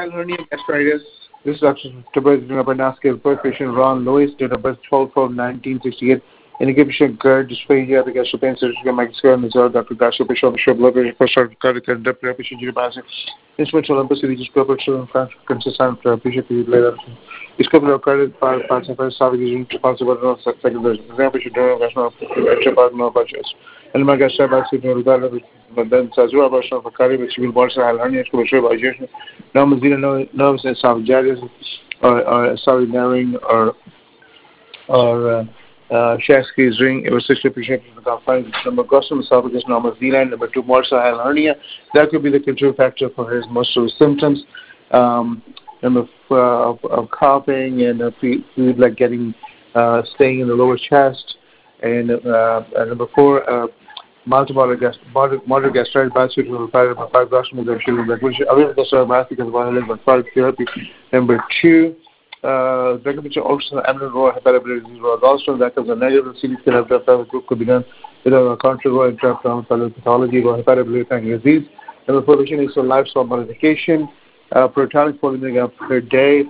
hernia, gastritis. This is Dr. Tabaski, birth patient Ron Lewis, date of birth 12/12/1968. Indication GERD, dysphagia, the gastropain, surgical microscope, Missouri, Dr. Gasho Bishop, blood pressure, postart cardiac, and patient Jiribasi. Instrument Olympus, religious purpose, consistent patient later. Discovery occurred by parts of the salvage responsible secondary. Example, should do national no budgets. And my gas by Sydney, but then Sazua Bashan of Kari, which will bolster Alania, commercial by Jason. No Mazina nerves and salvages or sorry, narrowing or Shasky's ring, it was 60% of the confined number custom esophagus, normal Z-line, number 2, morsal hernia. That could be the control factor for his most of his symptoms. Number 4, of coughing and food like getting, staying in the lower chest. And number 4, multiple moderate gastritis, bicycle, fibrostomy, which away the survive because of violence but product therapy. Number 2, recommendation also abdominal raw hepatobiliary disease raw also that comes a negative CDC group could be done with a contrary intraabdominal pathology raw hepatobiliary disease. Number 4, patient is for lifestyle modification, protein 40 mg per day.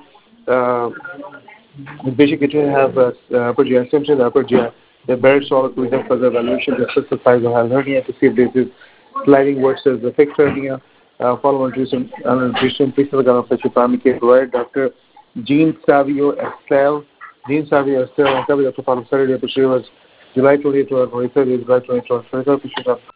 The patient can have upper GI symptoms, upper GI. The buried solid with further evaluation to assess the size of hernia to see if this is sliding versus the fixed hernia. Follow on treatment, please look at the primary care provider, Dr. Jean Savio Estelle. Jean Savio Estelle, Dr. Paul Saturday, was July 28th to 23rd, July 20th.